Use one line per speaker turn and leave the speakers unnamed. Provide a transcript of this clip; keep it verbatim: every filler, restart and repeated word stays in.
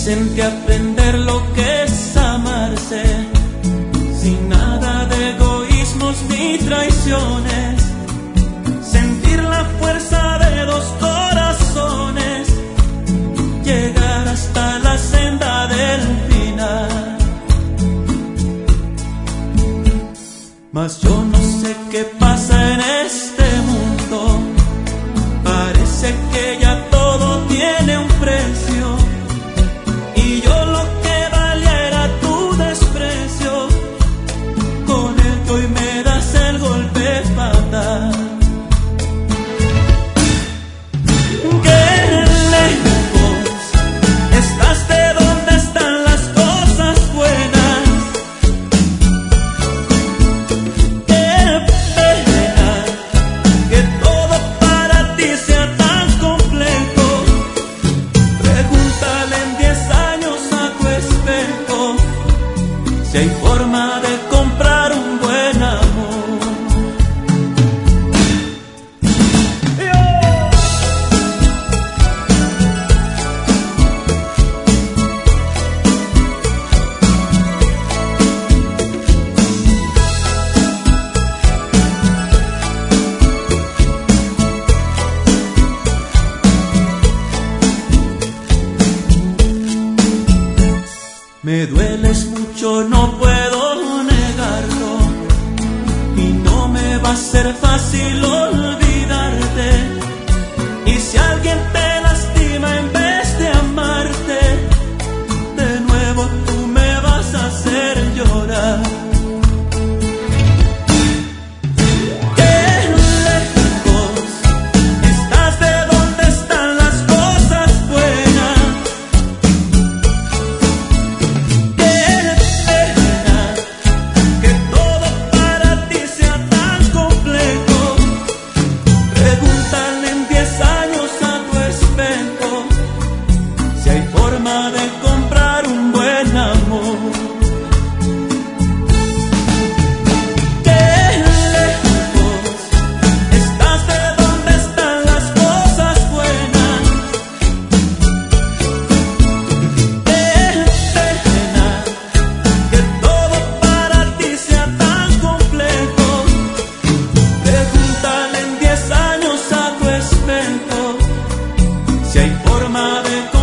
Dicen que aprender lo que es amarse, sin nada de egoísmos ni traiciones, sentir la fuerza de dos corazones, llegar hasta la senda del final. Mas yo no sé qué pasa en este mundo, parece que ya todo tiene un precio, y yo lo que valía era tu desprecio, con el que hoy me das el golpe fatal. Qué lejos estás de donde están las cosas buenas, qué pena que todo para ti sea tan complejo. Pregúntale en diez años a tu espejo si hay forma de comprar un buen amor. Me dueles mucho, no puedo negarlo, y no me va a ser fácil olvidarte. Y si alguien te lastima en vez de amarte, de nuevo tú me vas a hacer llorar. Qué lejos estás de donde están las cosas buenas, forma de comprar un buen amor. Qué lejos estás de donde están las cosas buenas, qué pena que todo para ti sea tan complejo. Pregúntale en diez años a tu espejo si hay forma de comprar